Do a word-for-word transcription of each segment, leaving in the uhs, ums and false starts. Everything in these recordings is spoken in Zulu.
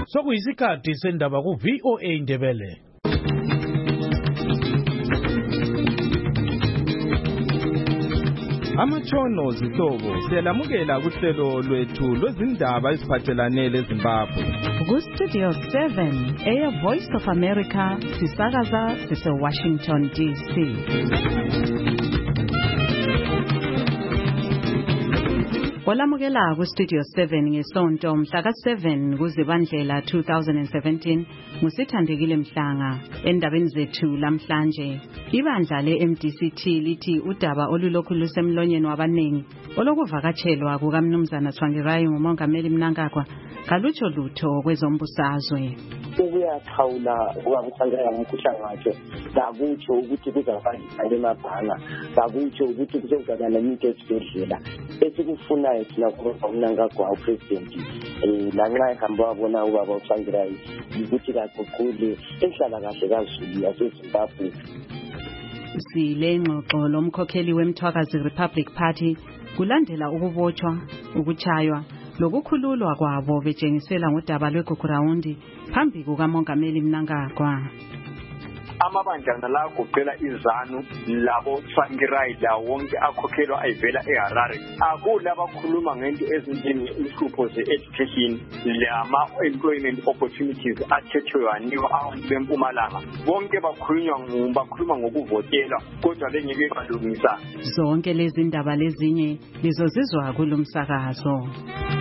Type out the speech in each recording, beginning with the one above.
sokuyisikhathi sendaba ku V O A Ndebele. Amatshono zihlobo siyalamukela kuhlelo lwethu lwezindaba eziphathelane leZimbabwe. Ku Studio seven, Air Voice of America, sisakaza sise Washington D C. Olamukela ku Studio seven ngesonto mhla ka seven kuZibandlela two thousand seventeen ngusithandekile Mhlanga. Endabeni zethu lamhlanje, ibandla le-M D C T lithi udaba olulokhu lusemlonyeni wabanengi olokuvakatshelwa kukaMnumzana Tsvangirai ngumongameli Mnangagwa kalutsho lutho kwezombusazwe. Ukuyathawula ukwakuthangela ngomkhuhlane wakhe ngakutsho ukuthi kuzafana emabhanga, ngakutsho ukuthi kuzokuzana nemithi esibhedlela esikufunayo thina kuba uMnangagwa upresident eh lanxa ehamba wabona ubaba uTsvangirai ukuthi kaguqule enhlala kahle kaZulu yaseZimbabwe. Sile ngxoxo lomkhokheli weMthwakazi Republic Party kulandela ukubotshwa, ukuchaywa lokukhululwa kwabo betshengisela ngodaba lweGugurawundi phambi kukamongameli Mnangagwa. Amabandla la kuqela izanu labo Tsvangirai la wonke akhokhelwa ayivela eHarare akula abakhuluma ngento ezinjenge inhlupho ze-education lama employment opportunities athethwe anikwa abantu beMpumalanga bonke bakhulunywa bakhuluma ngokuvotela kodwa bengeke balungisa. Zonke lezi ndaba lezinye lizozizwa kulomsakazo.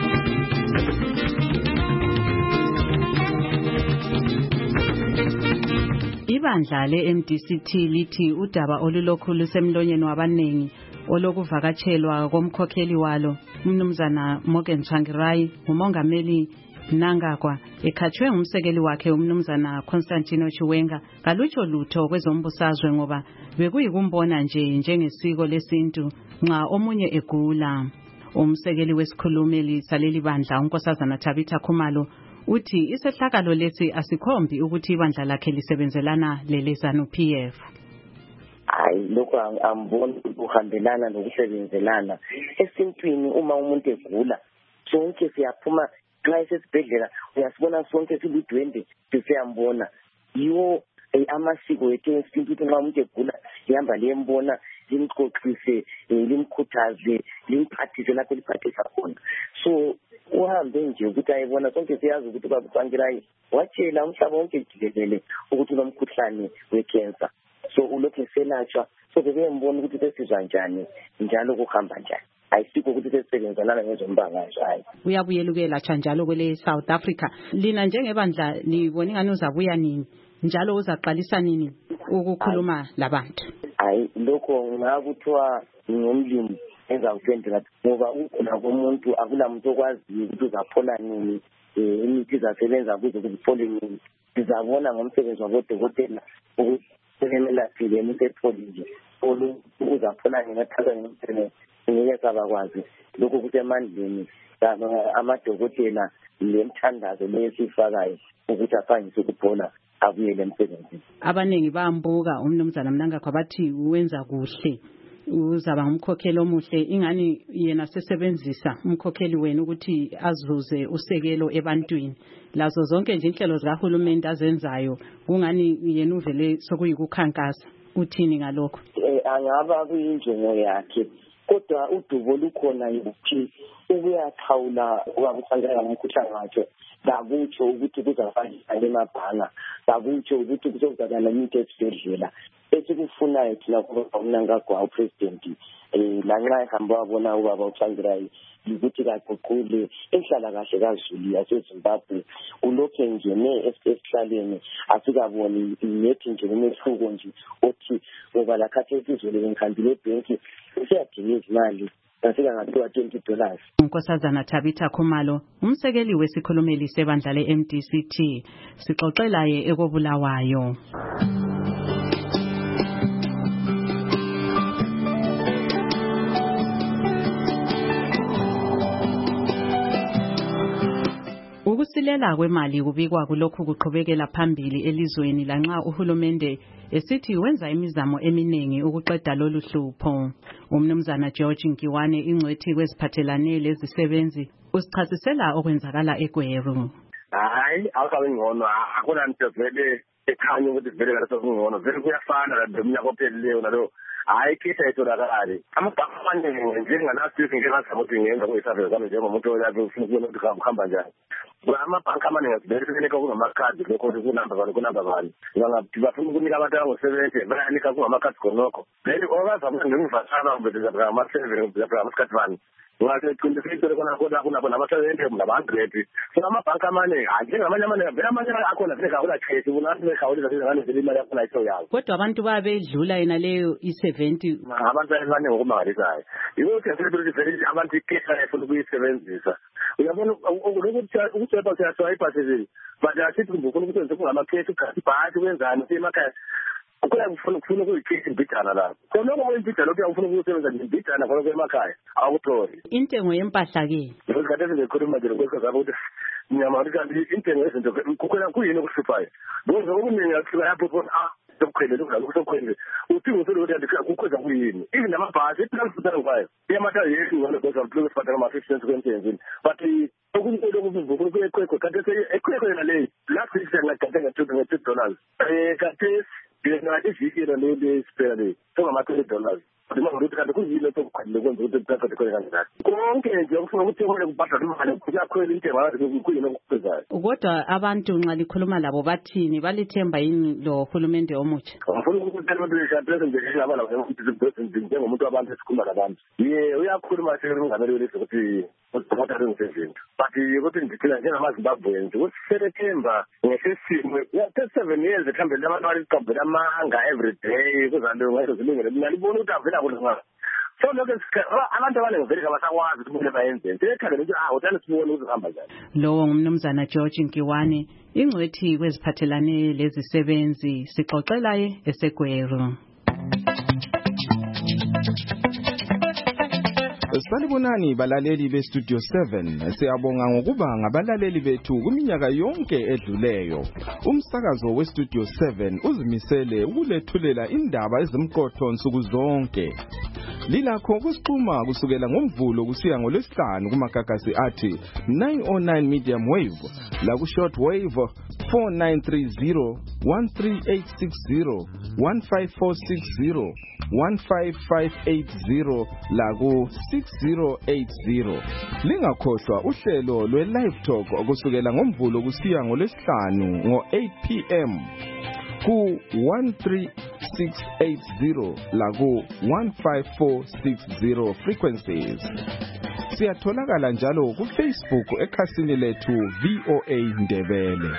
Ibandla le-M D C T lithi udaba olulokhu lusemlonyeni wabanengi olokuvakatshelwa komkhokheli walo uMnumzana Morgan Tsvangirai umongameli Mnangagwa ekhatshwe ngumsekeli wakhe uMnumzana Constantino Chiwenga kalutsho lutho kwezombusazwe ngoba bekuyikumbona nje njengesiko lesintu nxa omunye egula. Umsekeli wesikhulumeli saleli bandla uNkosazana Tabitha Khumalo uthi isehlakalo lesi asikhombi ukuthi ibandla lakhe lisebenzelana lelezanu P F. Hayi lokho angiboni ukuhambelana nokusebenzelana. Esintwini uma umuntu egula sonke siyaphuma nxa esesibhedlela uyasibona sonke siludwende siyambona. Yiwo amasiko ethu esintu ukuthi nxa umuntu egula ihamba liyembona limxoxise limkhuthaze limphathise lapho liphathisa khona. So uhambe nje ukuthi ayibona sonke siyazi ukuthi ubaba Tsvangirai watshela umhlaba wonke jikelele ukuthi unomkhuhlane wecancer. So ulokhu eselatshwa so bebembona ukuthi sesizwa njani njalo kuhamba njani. Ayisiko ukuthi sesebenzana ngezombangazwe hayi. Uyabuyela ukuyelatshwa njalo kwele South Africa. Lina njengebandla nibona ingani uzabuya nini njalo uzaqalisa nini ukukhuluma labantu? Hayi lokho ngakuthiwa ngomlimi enza uphendula ngoba ukuna komuntu akulamuntu okwazi ukuthi uzaphola nini imithi izasebenza kuze kuphole nini. Sizabona ngomsebenzi wabodokotela ukuthi semelaphile imithi epholi nje uzaphola nini athatha ngomsebenzi ngeke sabakwazi lokho kusemandleni amadokotela lemthandazo lesifakayo ukuthi afanyise ukuphola abuyele emsebenzini. Abanengi bayambuka uMnumzana Mnangagwa bathi wenza kuhle uzaba ngumkhokheli omuhle ingani yena sesebenzisa umkhokheli wena ukuthi azuze usekelo ebantwini lazo zonke nje inhlelo zikahulumeni azenzayo kungani yena uvele sokuyikukhankasa. Uthini ngalokho? Eh angaba kuyinjongo yakhe kodwa udubo lukhona ukuthi ukuyathawula ukwakuthangela ngomkhuhlane wakhe ngakutsho ukuthi kuzafana emabhanga ngakutsho ukuthi kuzokuzana nemithi esibhedlela esikufunayo thina kuba uMnangagwa upresident eh lanxa ehamba wabona ubaba uTsvangirai ukuthi kaguqule enhlala kahle kaZulu yaseZimbabwe ulokhu engene esihlaleni asikaboni yethi nje umehluko nje othi ngoba lakhathi esizwe lenkhambile ebhenki siyadinga izimali asika ngathiwa twenty dollars. Nkosazana Tabitha Khumalo umsekeli wesikhulumeli sebandla le-M D C T sixoxela ye ekobulawayo. Ukusilela kwemali kubikwa kulokhu kuqhubekela phambili elizweni lanxa uhulumende esithi wenza imizamo eminingi ukuqeda lolu hlupho. Umnumzana George Nkiwane ingcwethi kweziphathelane lezisebenzi usichasisela okwenzakala eGweru. hayi awusabe ngcono akuna nto vele ekhanya ukuthi vele ngaleso ngcono vele kuyafana la minyaka ophelileyo nalo hayi khetha etholakala amabhanka amaningi njenganasisi njengasaba ukuthi ngenza kuyisurvey zami njengomuntu olabe ufuna ukubona ukuthi kuhamba njani amabhanka amaningi vele kufuneka kungamakhadi lokho kunamba bani kunamba bani ngathi bafuna ukunika abantu abangosebenze bayanika kungamakhadi khonokho vele obazabuka ngimvasana ubetheza ama-seven ama-skhat bani ngathi qinisile kona kona kunabo nama-seventy nama-hundred so amabhanka amaningi njengamanye amaningi vele amanye akhona vele kawulakhethi unathi bekhawulisa ngane vele imali yakhona ayitho yawo kodwa abantu babedlula yena leyo i-seventy abantu abaningi okumangalisayo yiwo ukuthi vele abantu ikhetha efuna ukuyisebenzisa uyabona ukuthi uyaswayipha sezini but asithi ufuna ukuthi kungamakhethi ugathi ibhasi wenzani emakhaya kuya kufuna ukufuna ukuyikhethi imbidana lapho khonoko kweyimbidana okuya ufuna ukusebenza imbidana khonoko emakhaya awukutholi intengo yempahla-ke ngesikhathi ezingekhuluma nje lokwesazaba ukuthi ngiyamani kanti intengo yezinto kukhona kuyini okuhluphayo ngoba okuningi akuhlupha lapho khona ah sokukhwele lokho sokukhwele udinga usolo ukuthi kukhweza kuyini even namabhasi i-transport kwayo iyamata yethu ngalo because of plus fatha ama-fifty cents kwemsebenzini but okunye lokuvukulu kuyekhwekho kanti ekhwekho yena leyo lapho isiyangagathe nge-two dollars um kanti ngathi iviki yena lesiphela leyo songama-twenty dollars ukuthi kanti kuyini okukhwelile kwenza ukuthi transport ikhwele kanjani konke nje okufuna ukuthi kumele kubhadalwe imali kuyakhwela intengo ngathi kuyini okukhwezayo kodwa abantu nxa likhuluma labo bathini balithemba yini lo hulumende omutsha ngifuna ukuthi abantu beshapheze nje ngaba labo njengomuntu wabantu esikhuluma labantu ye uyakhuluma sekungamele welise ukuthi uziphotha ngezinto but ukuthi ngithina njengamazimbabwe nje ukuthi selethemba ngesisimo thirty-seven years ekhambeni labantu baliqambela amanga every day kuzanto ngazo zilungele mina libona ukuthi avela kulungana so lokho abantu abaningi vele abasakwazi ukuthi kumele bayenzeni sekhangela ukuthi ah uthanda sibone uzihamba njani lowo ngumnumzana George Nkiwane ingcwethi kweziphathelane lezisebenzi sixoxelaye eseGweru. Salibonani balaleli be Studio seven, siyabonga ngokuba ngabalaleli bethu kuminyaka yonke edluleyo. Umsakazo we Studio seven uzimisele ukulethulela indaba ezimqotho nsuku zonke. Lilakho kusixhuma kusukela ngomvulo kusiya ngolwesihlanu kumagagasi athi nine oh nine medium wave la ku short wave four nine three zero, one three eight six zero, one five four six zero, one five five eight zero la ku six zero eight zero. Lingakhohlwa uhlelo lwe live talk kusukela ngomvulo kusiya ngolwesihlanu ngo eight p m ku one three six eight zero la ku one five four six zero frequencies. Siyatholakala njalo ku Facebook ekhasini lethu V O A Ndebele.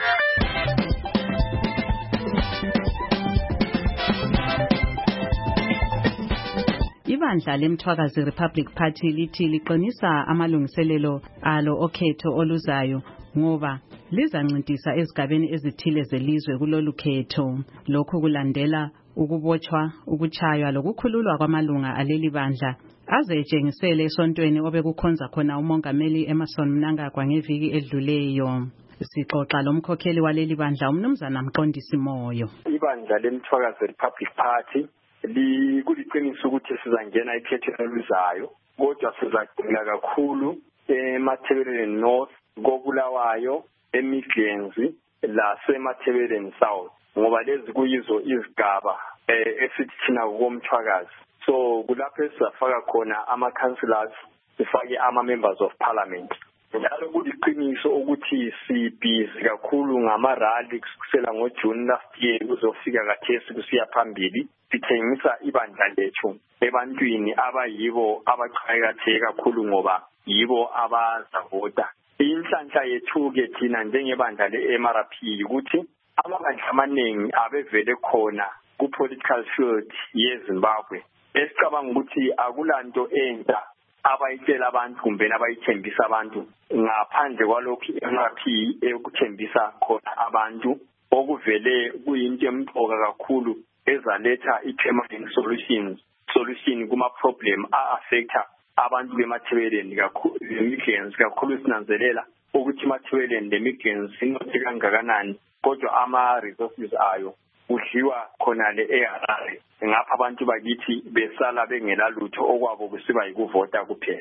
Ibandla lemthwakazi Republic Party lithi liqinisa amalungiselelo alo okhetho oluzayo ngoba lizancintisa ezigabeni ezithile zelizwe kulolu khetho. Lokhu kulandela ukubotshwa, ukuchaywa lokukhululwa kwamalunga aleli bandla azetshengisele esontweni obekukhonza khona umongameli Emmerson Mnangagwa ngeviki edluleyo. Sixoxa lomkhokheli waleli bandla umnumzana Mqondisi Moyo. Ibandla lemthwakazi Republic Party likuliqiniso ukuthi sizangena ikhetho elizayo kodwa sizagcina kakhulu eMathebeleni North, koBulawayo, eMidlands lasemathebeleni South ngoba lezi kuyizo izigaba esithi thina komthwakazi. So kulapho esizafaka khona ama-councillors, sifake ama-members of parliament. Njalo kuliqiniso ukuthi sibhizi kakhulu ngama-rally kusukela ngoJune last year kuzofika kathesi kusiya phambili. Sithengisa ibandla lethu ebantwini abayibo abaqhakatheke kakhulu ngoba yibo abazavota. Inhlanhla yethu-ke thina njengebandla le-M R P ukuthi amabandla amaningi abevele khona ku-political field yeZimbabwe esicabanga ukuthi akulanto entsha abayitshela abantu kumbe abayithembisa abantu ngaphandle kwalokho i-M R P ekuthembisa khona abantu okuvele kuyinto emqoka kakhulu ezaletha i-permanent solutions solution kuma-problem a-affecta abantu bemathebeleni kakhulu le-Midlands kakhulu sinanzelela ukuthi imathebeleni le-Midlands inothe kangakanani kodwa ama-resources ayo kudliwa khona le eHarare ngapha abantu bakithi besala bengela lutho okwabo kusiba yikuvota kuphela.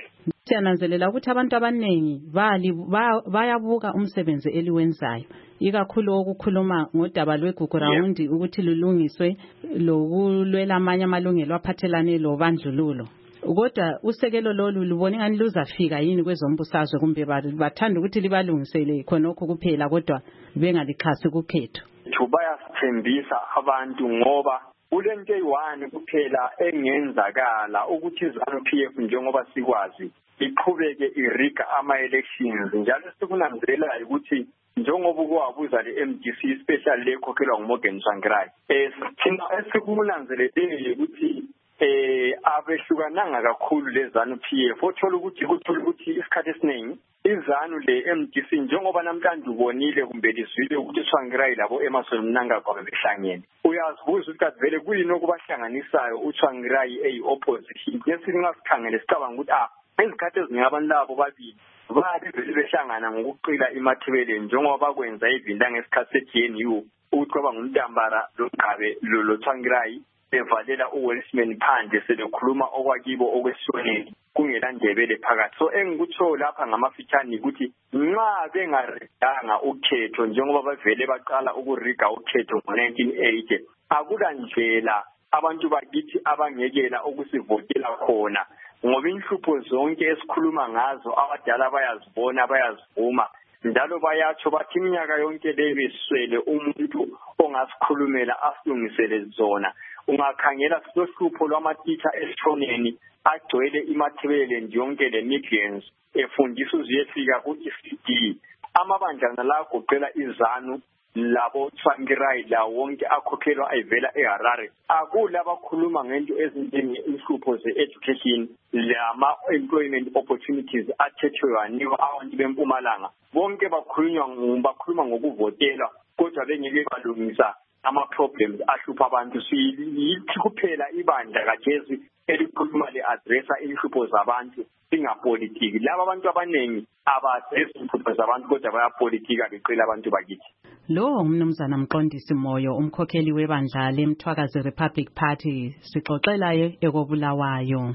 Siyananzelela ukuthi abantu abaningi bali bayabuka umsebenzi eliwenzayo ikakhulu ukukhuluma ngodaba lwegugu rawundi ukuthi lulungiswe lokulwela amanye amalungelo aphathelane lobandlululo. Kodwa usekelo lolu lubone ngani luzafika yini kwezombusazwe kumbe bathanda ukuthi libalungisele khonokho kuphela kodwa bengalixhasi kukhetho. Bayasithembisa abantu ngoba kulento eyi-one kuphela engenzakala ukuthi iZANU-P F njengoba sikwazi iqhubeke iriga ama-elections njalo sikunanzelayo ukuthi njengoba ukwabuza le-M D C special le khokhelwa nguMorgan Tsvangirai eh thina esikunanzelele ukuthi eh abehlukananga kakhulu le ZANU-P F othola ukuthi kuthola ukuthi isikhathi esiningi iZANU le-M D C njengoba namhlanje ubonile kumbe lizwile ukuthi uTsvangirai labo Emmerson Mnangagwa behlangene uyazibuza ukuthi kavele kuyini okubahlanganisayo uTsvangirai eyi-opposition ngesingasikhangele sicabanga ukuthi ah izikhathi eziningi abantu labo babili bathi vele behlangana ngokuqila imathebeleni njengoba bakwenza ivinda ngesikhathi se-G N U ukuthi kwaba nguMntambara loGabe lo Tsvangirai bevalela uWelshman phandle selekhuluma okwakibo okwesoneni kungelandebele phakathi. So engikutsho lapha ngamafitshane ukuthi nxa bengaridanga ukhetho njengoba bavele baqala ukuriga ukhetho ngo-nineteen eighty akulandlela abantu bakithi abangekela ukusivotela khona ngoba inhlupho zonke esikhuluma ngazo abadala bayazibona bayazivuma njalo bayatsho bathi iminyaka yonke le beswele umuntu ongasikhulumela asilungisele zona. Ungakhangela silohlupho lwamatitsha esithoneni agcwele imathebele yonke le millions efundisa uziyefika ku-E C D amabandlana la agoqela iZANU labo Tsvangirai la wonke akhokhelwa ayivela eHarare akula abakhuluma ngento ezinjenge inhlupho ze-education lama-employment opportunities athethwe wanikwa abantu bempumalanga bonke bakhulunywa bakhuluma ngokuvotela kodwa bengeke balungisa ama-problems ahlupha abantu siyithi kuphela ibandla kagezi elikhuluma le-adressa inhlupho zabantu singapolitiki laba abantu abaningi aba-adressa inhlupho zabantu kodwa bayapolitika beqela abantu bakithi. Lo umnumzana Mqondisi Moyo umkhokheli webandla leMthwakazi Republic Party sixoxela ekobulawayo.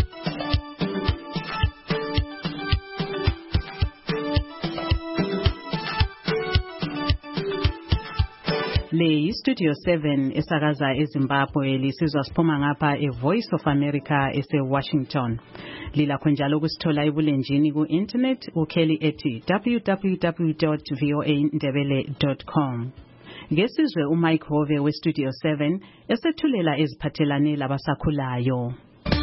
Le Studio seven esakaza eZimbabwe lisizwa siphuma ngapha eVoice of America ese-Washington. Lilakho njalo ukusithola ebulenjini ku-internet ukheli ethi w w w dot voa ndebele dot com. Ngesizwe uMike Hove we-Studio seven esethulela eziphathelane labasakhulayo.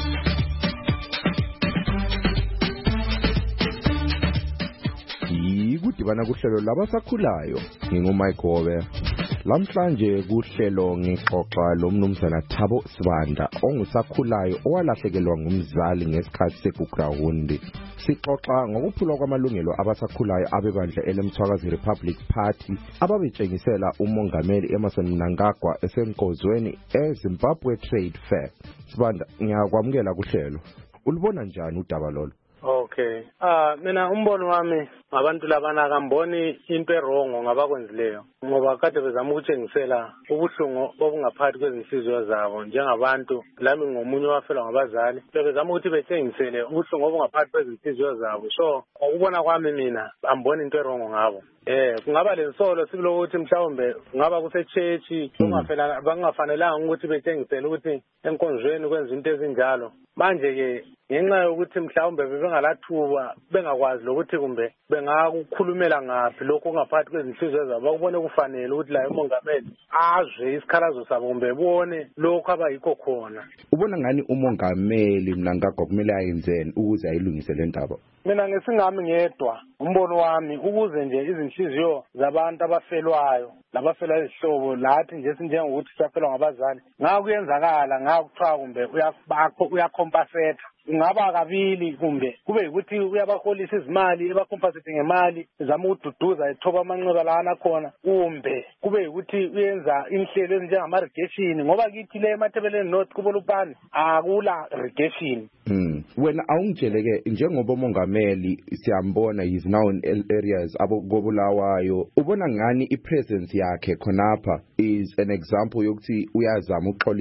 Yikudibana kuhlelo labasakhulayo nginguMike Hove. Lamhlanje kuhlelo ngixoxa lo mnumzana Thabo Sibanda ongusakhulayo owalahlekelwa ngumzali ngesikhathi segugurawundi. Sixoxa ngokuphulwa kwamalungelo abasakhulayo abebandla eleMthwakazi Republic Party ababetshengisela umongameli Emmerson Mnangagwa esenkozweni eZimbabwe Trade Fair. Sibanda, ngiyakwamukela kuhlelo. Ulibona njani udaba lolo? Okay. Ah mina umbono wami ngabantu labana akamboni into erongo ngabakwenzileyo ngoba kade bezama ukutshengisela ubuhlungu obungaphathi kwezinhliziyo zabo njengabantu lami ngomunye wafelwa ngabazali bezama ukuthi betshengisele ubuhlungu obungaphathi kwezinhliziyo zabo. So ukubona kwami mina amboni into erongo ngabo. Eh kungaba lensolo sibilo ukuthi mhlawumbe ngaba kuse church kungafanele bangafanelanga ukuthi betshengisele ukuthi enkonzweni kwenza into ezinjalo. Manje ke ngenxa yokuthi mhlawumbe bebengalathuba bengakwazi lokuthi kumbe bengakukhulumela ngaphi lokho ongaphathi kwezinhliziyo zabo bakubone kufanele ukuthi la umongameli azwe isikhalazo sabo kumbe bone lokho abayikho khona. Ubona ngani umongameli Mnangagwa kumele ayenzeni ukuze ayilungise le ndaba? Mina ngesingami ngedwa umbono wami ukuze nje izinhliziyo zabantu abafelwayo labafela izihlobo lathi nje sinjengokuthi siyafelwa ngabazali ngakuyenzakala ngakuthiwa kumbe uyabakho uyacompensate ngaba kabili kumbe kube ukuthi uyabaholisa izimali ebacompensate ngemali zama ukududuza ethoba amanxeba lana khona kumbe kube ukuthi uyenza inhlelo ezinjengama irrigation ngoba kithi le emathebeleni north kubolupani akula irrigation. Mm. Wena awungitsheleke njengoba umongameli siyambona is now in areas abokobulawayo ubona ngani ipresence yakhe khonapha is an example yokuthi uyazama ukuxolisa?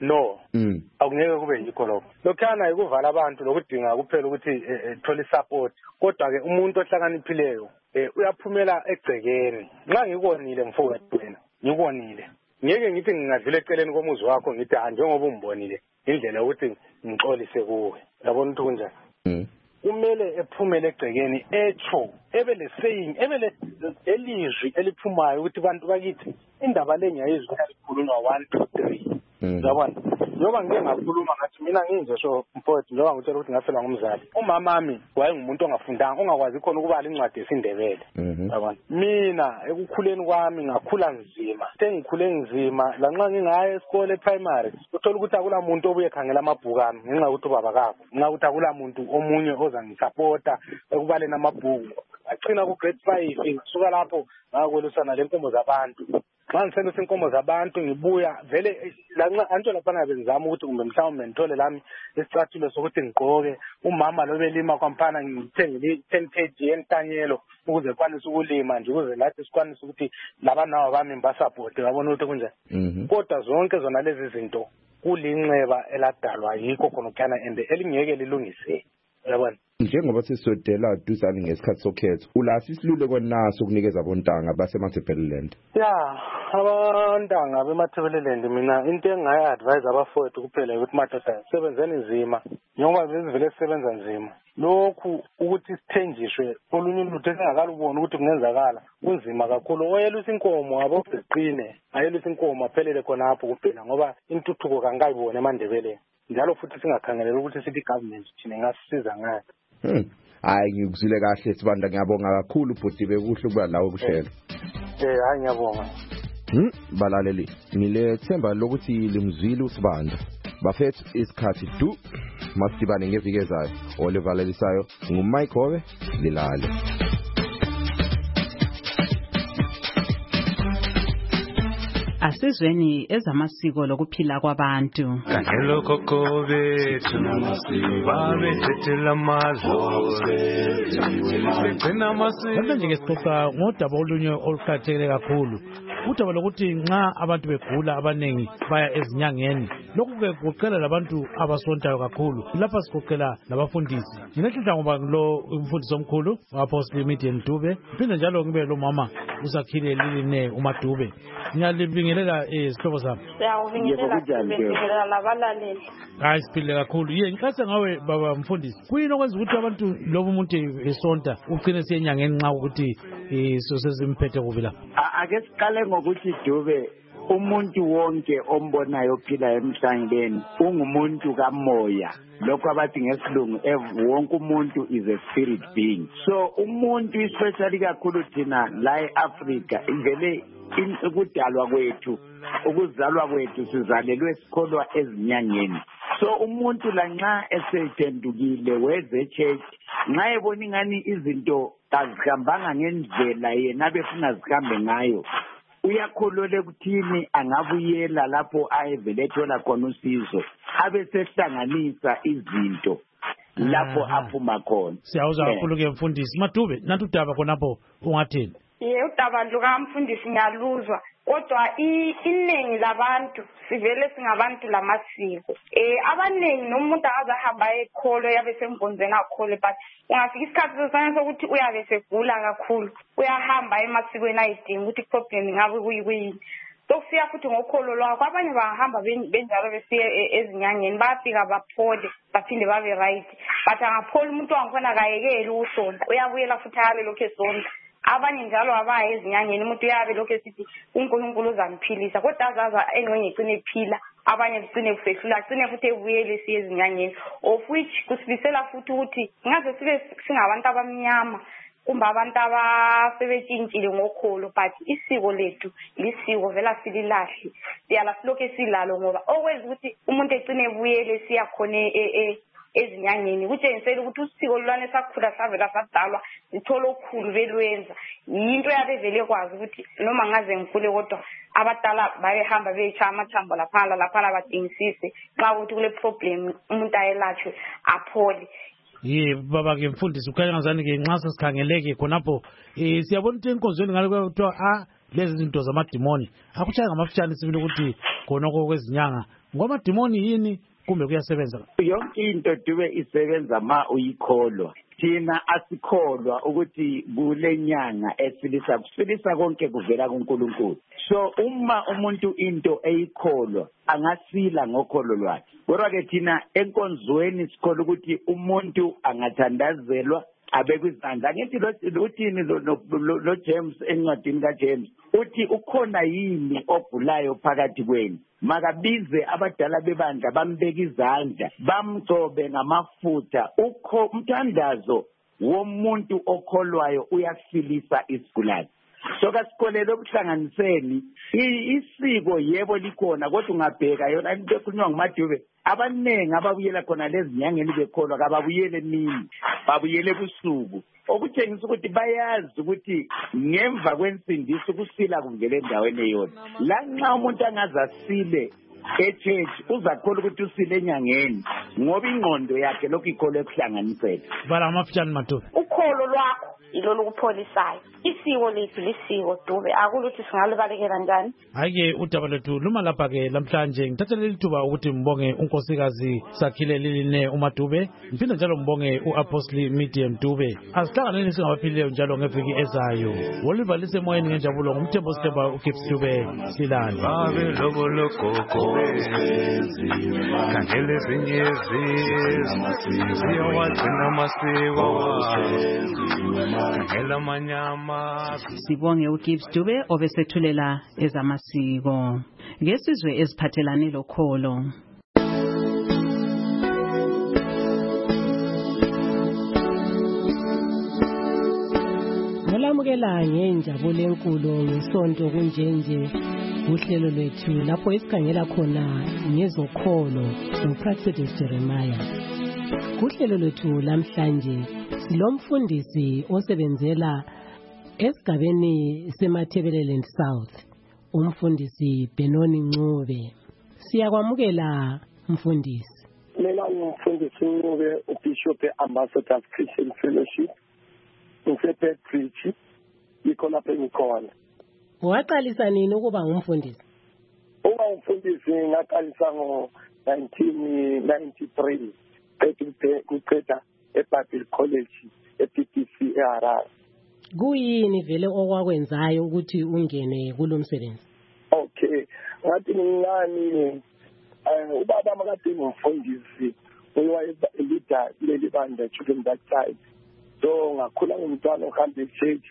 no mm. akungeke kube yikho lokho lokhana ikuvala abantu lokudinga kuphela ukuthi thola support kodwa ke umuntu ohlakaniphileyo uyaphumela egcekeni nxa ngikonile mfowethu wena ngikonile ngeke ngithi ngingadlula eceleni komuzi wakho ngithi njengoba umbonile indlela ukuthi ngixolise kuwe yabona ukuthi kunjani kumele ephumele egcekeni echo ebele saying ebele elizwi eliphumayo ukuthi bantu bakithi indaba le ngiyayizwa likhulunywa one two three yabona njoba ngike ngakhuluma ngathi mina nginje so mfowethu njoba ngitshela ukuthi ngafela ngumzali umama wami wayengumuntu ongafundanga ongakwazi khona ukubala incwadi yesindebele yabona mina ekukhuleni kwami ngakhula nzima sengikhule nzima lanxa ngingaya esikole primary uthola ukuthi akula muntu obuye khangela amabhuku ami ngenxa ukuthi ubaba kakho ngenxa ukuthi akula muntu omunye ozangisupporta ekubaleni amabhuku agcina ku grade five ngisuka lapho ngakwelusana lenkomo zabantu xa ngiselusa inkomo zabantu ngibuya vele lanxa anto laphana benzama ukuthi kumbe mhlawumbe ngithole lami isicathulo sokuthi ngigqoke umama lo belima kwamphana ngithenge ten kg entanyelo ukuze kwanise ukulima nje ukuze lathi sikwanise ukuthi labanawo bami mbasupport yabona ukuthi kunjani kodwa zonke zona lezi zinto kulinxeba eladalwa yikho khona ukuyana ende elingeke lilungiseke yabona njengoba sisodela duzane ngesikhathi sokhetho ulasi isiluleko naso ukunikeza abontanga basemathebeleland ya abontanga bemathebeleland mina into engayi advise abafowethu kuphela ukuthi madoda sebenzeni nzima njengoba bezivele sisebenza nzima lokhu ukuthi sithenjishwe olunye ulutho esingakalubona ukuthi kungenzakala kunzima kakhulu oyelusa inkomo abobhiqine ayelusa inkomo aphelele khonapho kuphela ngoba intuthuko kangayibona eMandebeleni njalo futhi singakhangelela ukuthi sithi government thina ngasisiza ngayo Hmm. Hayi ngikuzile kahle Sibanda ngiyabonga kakhulu bhuti bekuhle kuba lawo kushela. Eh hayi ngiyabonga. Hmm balaleli ngilethemba lokuthi limzwile uSibanda. Bafethu isikhathi du masidibane ngeviki ezayo olevalelisayo nguMike Hobe lilale. Asizweni ezamasiko lokuphila kwabantu. Kanelo kokobe tunamasiko babe thethela madlo. Manje ke sixoxa ngodaba olunye oluqhathekile kakhulu. Udaba lokuthi nxa abantu begula abanengi baya ezinyangeni. Lokhu ke kuqela labantu abasontayo kakhulu. Lapha siqoqela labafundisi. Nginethemba ngoba lo umfundisi omkhulu waPaul Midian Dube. Phinde njalo ngibe lo mama usakhile Liline uMadube. Ngiyalibingelela isihlobo sami. Siyawubingelela sibingelela labalaleli. Hayi siphile kakhulu. Ye ngicase ngawe baba mfundisi. Kuyini okwenza ukuthi abantu lobo umuntu esonta ugcine siyenyangeni nxa ukuthi so sezimphethe kubi la. Ake siqale ngokuthi Dube umuntu wonke ombonayo ophila emhlabeni ungumuntu kamoya. Lokho abathi ngesilungu wonke umuntu is a spirit being. So umuntu especially kakhulu thina la eAfrica ivele ukudalwa kwethu ukuzalwa kwethu sizalelwe esikholwa ezinyangeni. So umuntu la nxa esethendukile weze church nxa ebona ingani izinto azihambanga ngendlela yena befuna zihambe ngayo uyakholole ukuthini angabuyela lapho ayevele ethola khona usizo abe sehlanganisa izinto lapho aphuma khona. Siyawuza kakhulu ke mfundisi Madube nantu udaba khonapho ungathini? Ye udaba lukamfundisi ngiyaluzwa kodwa iningi labantu sivele singabantu lamasiko eh abaningi nomuntu azahamba ekholo yabe sembonzeni akhole but ungafika isikhathi sesana sokuthi uyabe segula kakhulu uyahamba emasikweni ayidinga ukuthi problem ngabe kuyini sokufika futhi ngokholo lwakho abanye bahamba benjalo besiye ezinyangeni bafika baphole baphinde babe right but angaphola umuntu wangikhona kayekela usonto uyabuyela futhi hale lokho esonto abanye njalo abaye ezinyangeni umuntu uyabe lokho esithi uNkulunkulu uzamphilisa kodwa azaza engxenye icine iphila abanye bicine kusehlula cine futhi ebuyele siye ezinyangeni of which kusibisela futhi ukuthi ngaze sibe singabantu abamnyama kumbe abantu abasebetshintshile ngokholo but isiko lethu lisiko vela sililahle siyala silokho esilalo ngoba okwenza ukuthi umuntu ecine ebuyele siya khona e ezinyangeni kutshengisela ukuthi usiko lwane sakhula savela sadalwa sithola okukhulu belwenza yinto yabevele kwazi ukuthi noma ngaze ngikhule kodwa abadala bayehamba becha amathambo laphala laphala badingisise xa ukuthi kule problem umuntu ayelatshwe aphole. Ye baba ke mfundisi ukhanya ngazani ke nxa sesikhangeleke khonapho eh siyabona ukuthi enkonzweni ngale kuthiwa ah lezi zinto zamadimoni akuchaya ngamafitshane sibili ukuthi khonoko kwezinyanga ngoba madimoni yini kumbe kuyasebenza yonke into Dube isebenza ma uyikholwa thina asikholwa ukuthi kule nyanga esilisa kusilisa konke kuvela kuNkulunkulu so uma umuntu into eyikholwa angasila ngokholo lwakhe kodwa ke thina enkonzweni sikholwa ukuthi umuntu angathandazelwa abekwe izandla ngithi uthini lo James encwadini kaJames uthi ukhona yini ogulayo phakathi kwenu makabize abadala bebandla bambeka izandla bamgcobe ngamafutha ukho umthandazo womuntu okholwayo uyasilisa isigulane so kasikholele okuhlanganiseni isiko yebo likhona kodwa ungabheka yona into ekhulunywa nguMadube abanengi ababuyela khona lezi nyangeni bekholwa kababuyele emini babuyele ebusuku okutshengisa ukuthi bayazi ukuthi ngemva kwensindiso kusila kungele endaweni eyona la nxa umuntu angazasile echurch uzakholwa ukuthi usile enyangeni ngoba ingqondo yakhe lokhu ikholwe ekuhlanganisela bala amafitshane Madube ukholo lwakho ilo lokupholisayo isiko lethu lisiko Dube akuluthi singalibalekela njani hayi udaba lethu luma lapha ke lamhlanje ngithathele lithuba ukuthi mbonge unkosikazi Sakhile Liline uMadube ngiphinda njalo mbonge uApostle Medium Dube asihlanganeni singabaphilileyo njalo ngeviki ezayo wolivalise emoyeni ngenjabulo ngumthembo Sithemba uGibbs Dube silani babe lobo lokoko kangele zinyezi siyawagcina amasiko kangela manyama sibonge uGibbs Dube obesethulela ezamasiko ngesizwe eziphathelane lokholo Ngolamukela ngenjabulo enkulu ngesonto kunjenje uhlelo lwethu lapho esikhangela khona ngezokholo noProfetes Jeremiah kuhlelo lwethu lamhlanje silomfundisi osebenzela esigabeni seMathebeleland South umfundisi Benoni Ncube siyakwamukela mfundisi mina ngumfundisi Ncube uBishop Ambassadors Christian Fellowship ngifephe preach ikho lapha engikhona waqalisa nini ukuba ngumfundisi uma umfundisi ngaqalisa ngo nineteen ninety-three ethi kuqeda eBaptist College eP T C eHarare kuyini vele okwakwenzayo ukuthi ungene kulomsebenzi okay ngathi ngani eh ubaba makade ngumfundisi uyayibida leli banda children that time so ngakhula ngumntwana ohamba e-church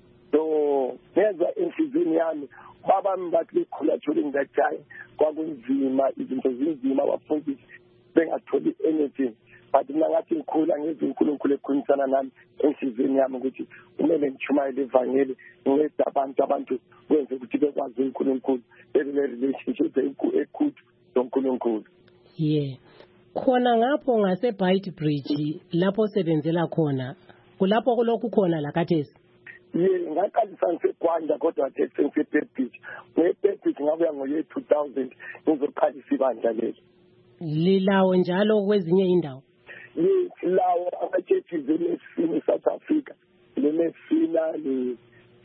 so ngeza inhliziyweni yami baba mbathi likhula during that time kwakunzima izinto zinzima abafundisi bengatholi anything but mina ngathi ngikhula ngezwe uNkulunkulu ekhulumisana nami enhliziyweni yami ukuthi kumele ngichumayele ivangeli ngincede abantu abantu kwenze ukuthi bekwazi uNkulunkulu bebe relationship enkulu noNkulunkulu yeah khona ngapho ngase Beitbridge lapho sebenzela khona kulapho kulokhu khona la kathesi ye ngaqalisa ngiseGwanda kodwa ke sengiseBeitbridge ngeBeitbridge ngabuya ngo two thousand ngizoqalisa ibandla leli lilawo njalo kwezinye indawo yes lawo ama-churches eMessina South Africa leMessina le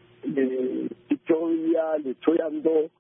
le Victoria le Thohoyandou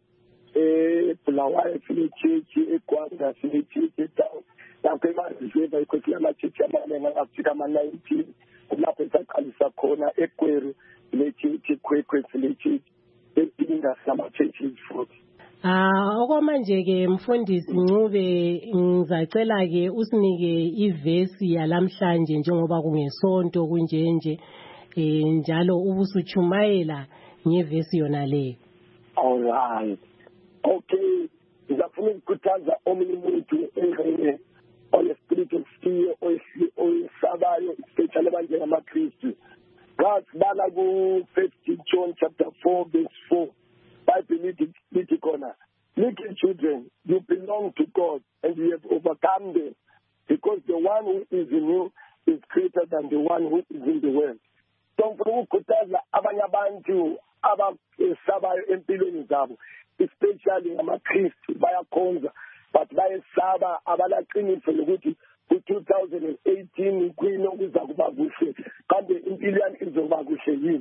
eBulawayo sine-church eGwanda sine-church etown lapho eMareziva ikhosi yama-church amanengi angafika ama-nineteen lapho esaqalisa khona eGweru le-church eKwekwe sine-church epinda sama-churches futhi Ah okwamanje ke mfundisi Ncube ngizacela ke usinike ivesi yalamhlanje njengoba kungesonto kunjenje eh njalo ubusuchumayela ngevesi yona le. All right. Okay, ngizafuna ukukhuthaza omunye umuntu engene on a spiritual sphere oyisabayo especially abantu ngamaKristu. Ngasibala ku First John chapter four verse four. Bible lithi khona, little children, you belong to God and you have overcome them because the one who is in you is greater than the one who is in the world. So ngifuna ukukhuthaza abanye abantu abasabayo empilweni zabo, especially ngamaKristu bayakhonza but bayesaba abalaqiniso lokuthi ku-two thousand eighteen kwinokuza kuba kuhle kambe impilo yami izoba kuhle yini.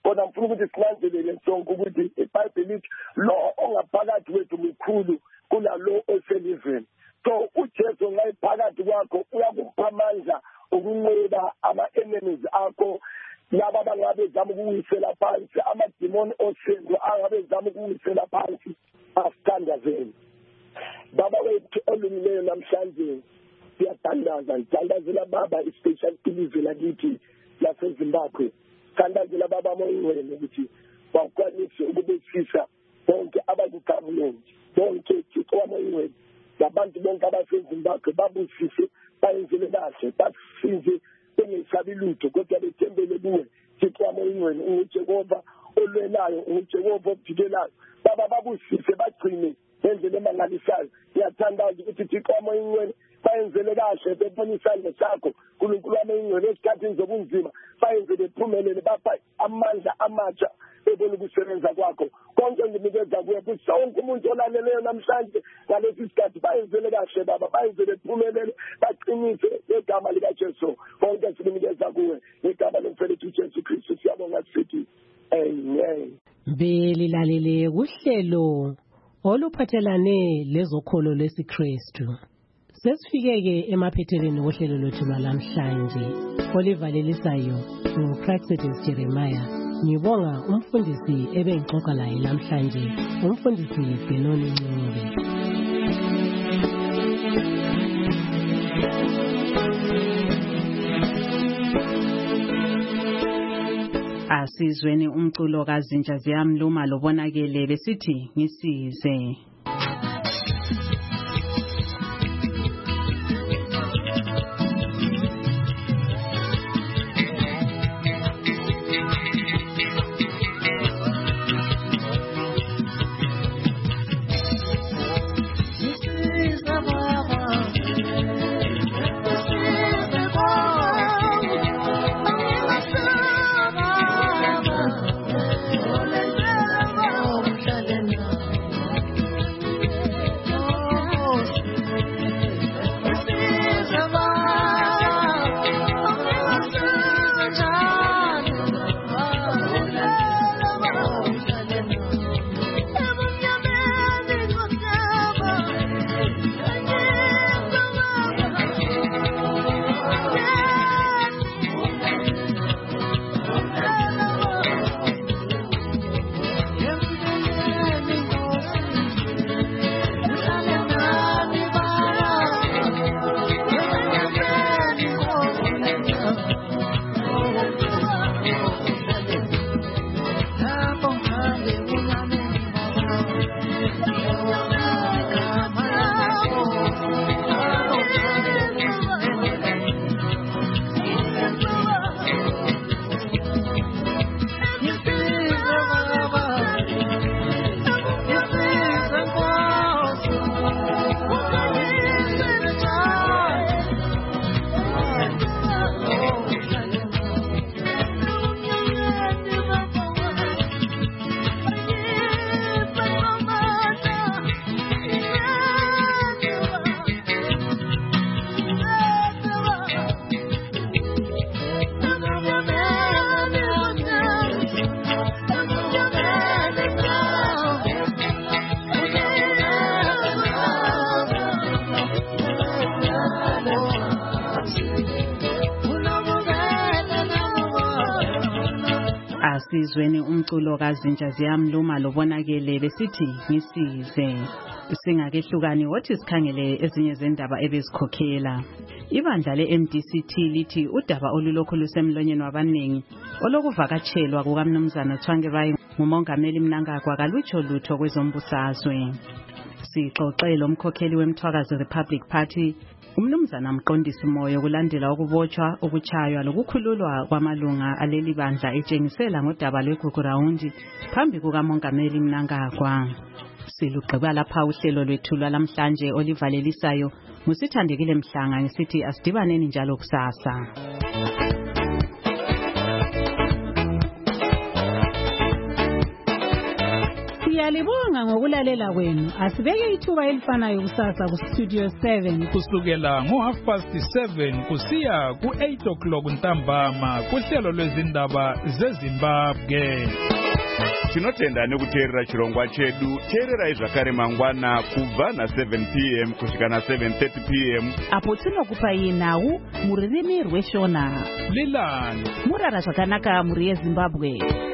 kodwa ngifuna ukuthi sinanzelele sonke ukuthi iBhayibheli lithi lo ongaphakathi wethu mkhulu kunalo oselizweni. So uJesu ngayiphakathi kwakho uyakupha amandla ukunqoba ama-enemies akho, laba abangabe zama ukuwisela phansi, amadimoni osenzo angabe zama ukuwisela phansi, asithandazeni. Baba wethu olungileyo namhlanje siyathandaza, ngithandazela baba i-special ilizwe lakithi laseZimbabwe. Thandazela baba moyingcwele ukuthi bakwanise ukubusisa bonke abaku-government, bonke Thixo wamoyingcwele, labantu bonke abaseZimbabwe babusise, bayenzele kahle, basize bengesabi lutho kodwa bethembele kuwe Thixo wamoyingcwele. UJehova olwelayo, uJehova ophikelayo, baba babusise bagcine ngendlela emangalisayo. Ngiyathandaza ukuthi Thixo wamoyingcwele bayenzele kahle, bebona isandla sakho uNkulunkulu wamoyingcwele esikhathini zobunzima, bayenze bephumelele, bapha amandla amatsha bebona ukusebenza kwakho. Konke nginikeza kuwe ukuthi sonke umuntu olaleleyo namhlanje ngalesi sikhathi bayenzele kahle baba, bayenzele bephumelele, baqinise ngegama likaJesu. Konke sikunikeza kuwe ngegama lomfowethu uJesu Kristu, siyabonga sithi amen. Belilalele kuhlelo oluphathelane lezokholo lesiKristu. Sesifike-ke emaphethelweni wohlelo lwethu lwalamhlanje olivalelisayo uPraxedis Jeremiah. Ngibonga umfundisi ebengixoxa laye namhlanje, umfundisi Benoni Ncube. Asizweni umculo kaZinja Ziyamluma lobonakele besithi ngisize. Asizweni umculo kaZinja Ziyamluma lobonakele besithi ngisize. Singakehlukani wothi sikhangele ezinye zendaba ebezikhokhela. Ibandla le-M D C T lithi udaba olulokhu lusemlonyeni wabanengi olokuvakatshelwa kukaMnumzana Tsvangirai ngumongameli Mnangagwa kalutsho lutho kwezombusazwe. Sixoxele umkhokheli weMthwakazi Republic Party uMnumzana Mqondisi Moyo kulandela ukubotshwa, ukuchaywa lokukhululwa kwamalunga aleli bandla etshengisela ngodaba lweGugurawundi phambi kukamongameli Mnangagwa. Silugqiba lapha uhlelo lwethu lwalamhlanje olivalelisayo. Musithandekile Mhlanga ngisithi asidibaneni njalo kusasa. Siyalibonga ngokulalela kwenu. Asibeke ithuba elifanayo kusasa ku Studio seven kusukela ngo half past seven kusiya ku eight o'clock ntambama kuhlelo lwezindaba zeZimbabwe. Tinotenda nekuteerera chirongwa chedu. Teererai zvakare mangwana kubva na seven p m kusvika na seven thirty p m apo tinokupai nhau mururimi rweshona. Lilani murara zvakanaka muri yeZimbabwe.